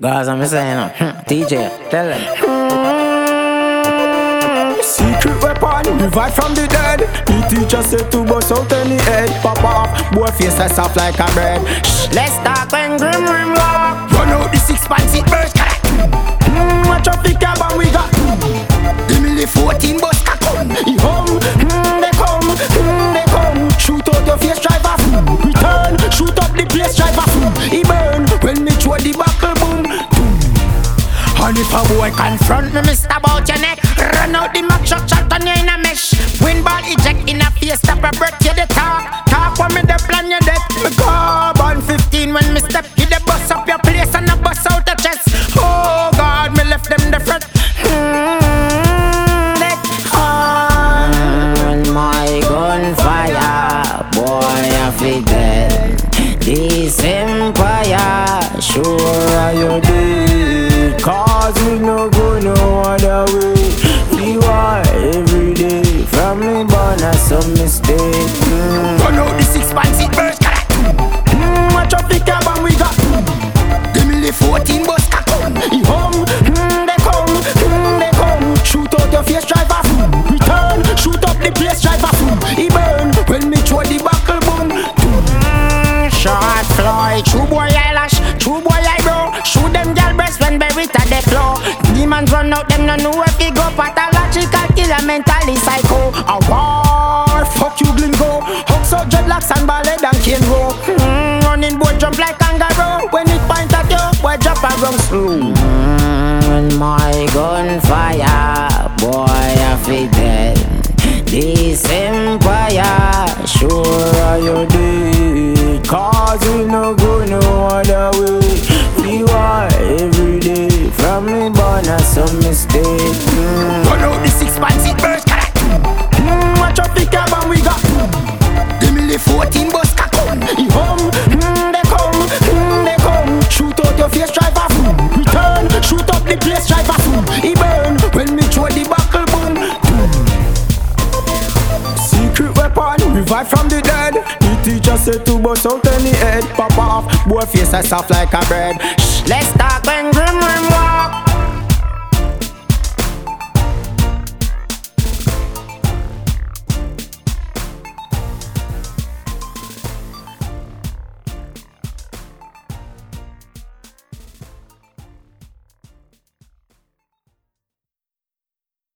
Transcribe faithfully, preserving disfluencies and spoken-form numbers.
Guys, I'm saying, uh, D J, tell them. Secret weapon, revive from the dead. The teacher said to bust out any head. Pop off, boy face as soft like a bread. Shh, let's talk when grim grim walk. Run out the six pants, it burst. Mmm, a traffic cab and we got give me the fourteen bus can come. He home, mmm, they come, mmm, they come. Shoot out your face, driver. Return, shoot up the place, driver. He burn when me throw the buckle, boom. And if a boy confront me, mister about your neck, run out the Mac shot, shot on you in a mesh. Wind ball eject in a face, stop a breath, you the talk. Talk when me the plan you death. Me carbon fifteen when me step, you the bust up your place and a bust out the chest. Oh God, me left them the fret. Mm, that on my gunfire, boy I feel dead. This empire, sure you did. Cause we no go no other way. We are every day. From me born as some mistake. Mm. Run out the six pants, it burst. Mmm, a traffic cab and we got give me the fourteen bus can come. He home, mmm, they come, mmm, they come. Shoot out your face, driver. Return, shoot up the place, driver. He burn when me throw the buckle, boom. Mm, short fly, true boy eyelash, true boy eyebrow. Shoot them girl breast when buried at the floor. Demons run out, them no know if we go. Pathological killer, mentally psycho. A war, fuck you glingo. Hooks out dreadlocks and ballet and cane row. Mm, running boy jump like kangaroo. When it point at you, boy drop and run slow. Mm, my gunfire, boy I feel dead. This empire, sure you did. Cause we no go no other way. We are every day. From me born as some mistake. Mm. Run out the six pants, it burst. Mmm, a traffic cab and we got give me the fourteen bus can come. He home, mmm, they come, mmm, they come. Shoot out your face, driver. Return, shoot up the place, driver. He burn when me throw the buckle, boom. Secret weapon, revive from the dead. The teacher said to bust out any head. Pop off, boy face as soft like a bread. Shh, let's talk when grim grim walk.